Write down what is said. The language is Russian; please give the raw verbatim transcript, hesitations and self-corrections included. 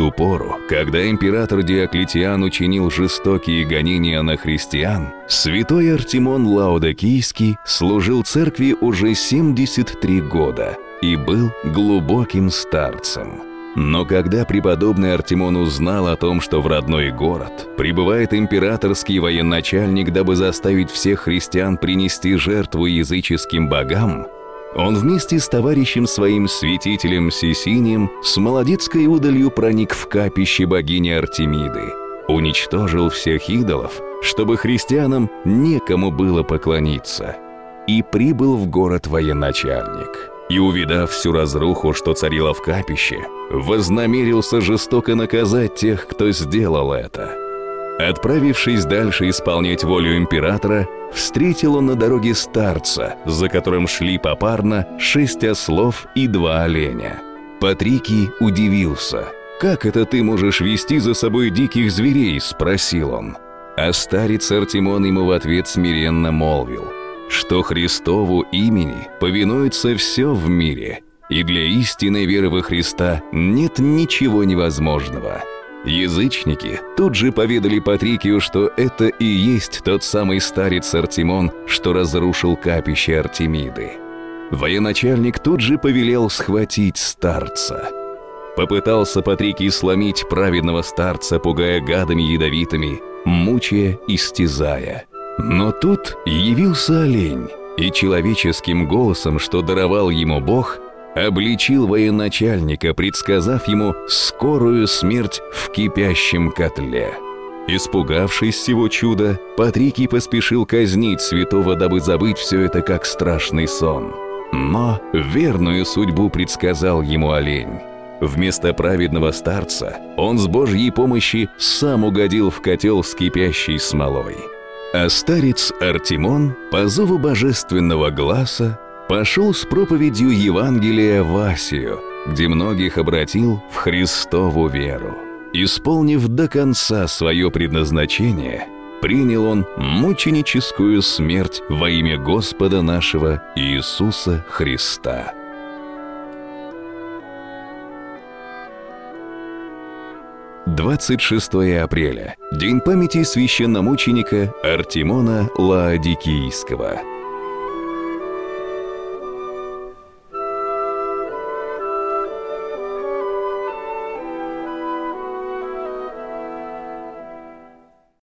ту пору, когда император Диоклетиан учинил жестокие гонения на христиан, святой Артемон Лаодикийский служил церкви уже семьдесят три года и был глубоким старцем. Но когда преподобный Артемон узнал о том, что в родной город прибывает императорский военачальник, дабы заставить всех христиан принести жертву языческим богам, он вместе с товарищем своим святителем Сисинием с молодецкой удалью проник в капище богини Артемиды, уничтожил всех идолов, чтобы христианам некому было поклониться, и прибыл в город военачальник. И, увидав всю разруху, что царила в капище, вознамерился жестоко наказать тех, кто сделал это. Отправившись дальше исполнять волю императора, встретил он на дороге старца, за которым шли попарно шесть ослов и два оленя. Патрикий удивился. «Как это ты можешь вести за собой диких зверей?» – спросил он. А старец Артемон ему в ответ смиренно молвил, что Христову имени повинуется все в мире, и для истинной веры во Христа нет ничего невозможного. Язычники тут же поведали Патрикию, что это и есть тот самый старец Артемон, что разрушил капище Артемиды. Военачальник тут же повелел схватить старца. Попытался Патрикий сломить праведного старца, пугая гадами ядовитыми, мучая, истязая. Но тут явился олень, и человеческим голосом, что даровал ему Бог, обличил военачальника, предсказав ему скорую смерть в кипящем котле. Испугавшись сего чуда, Патрикий поспешил казнить святого, дабы забыть все это как страшный сон. Но верную судьбу предсказал ему олень. Вместо праведного старца он с Божьей помощи сам угодил в котел с кипящей смолой. А старец Артемон по зову божественного гласа пошел с проповедью Евангелия в Асию, где многих обратил в Христову веру. Исполнив до конца свое предназначение, принял он мученическую смерть во имя Господа нашего Иисуса Христа. двадцать шестое апреля – день памяти священномученика Артемона Лаодикийского.